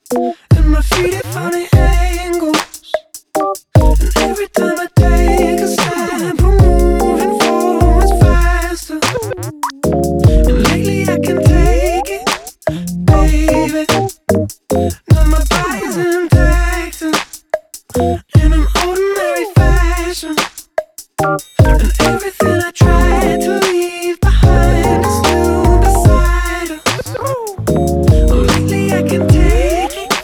and my feet at funny angles. And every time I take a step, I'm moving forwards faster. And lately I can take it, baby. Now my body's in Texas, in an ordinary fashion. And everything I tried to leave behind is still beside us. Lately I can take it.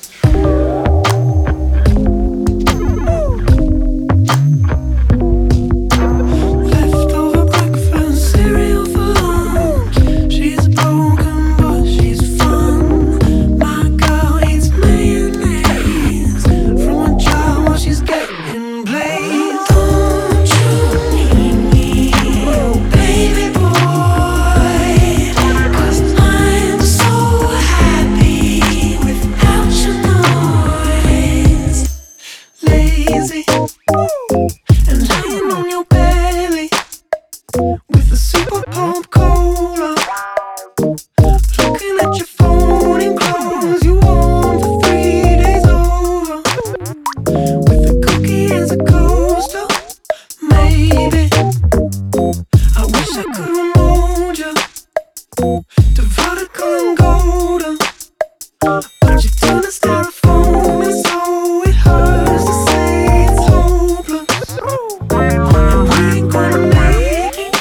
Leftover breakfast, cereal for lunch. She's broken but she's fun. My girl eats mayonnaise from a jar while she's getting blazed. Don't you need me, baby boy? 'Cause I'm so happy without your noise. Lazy and lying on your belly with a super pump cola. Looking at your phone and clothes you worn for 3 days over. With a cookie as a coaster, maybe. I wish I could remote you to vertical and golden, but you turn to styrofoam and so it hurts to say it's hopeless. And we ain't gonna make it.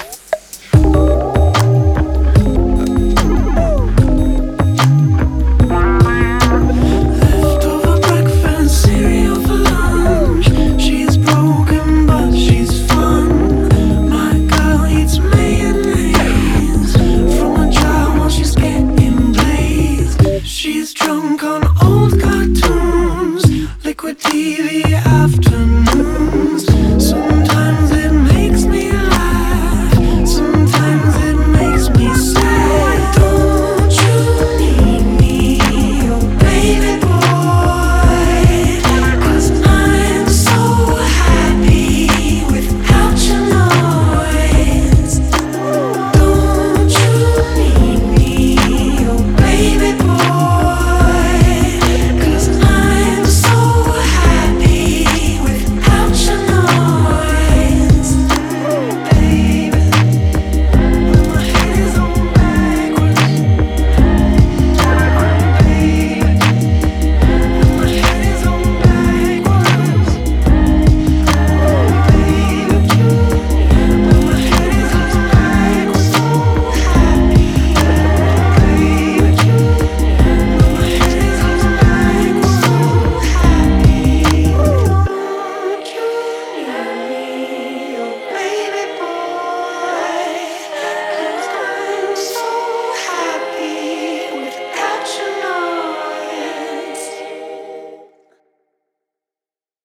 Leftover breakfast, cereal for lunch. She's broken but she's fun. My girl eats mayonnaise from a jar while she's getting blazed. She's drunk on old cartoons, liquid TV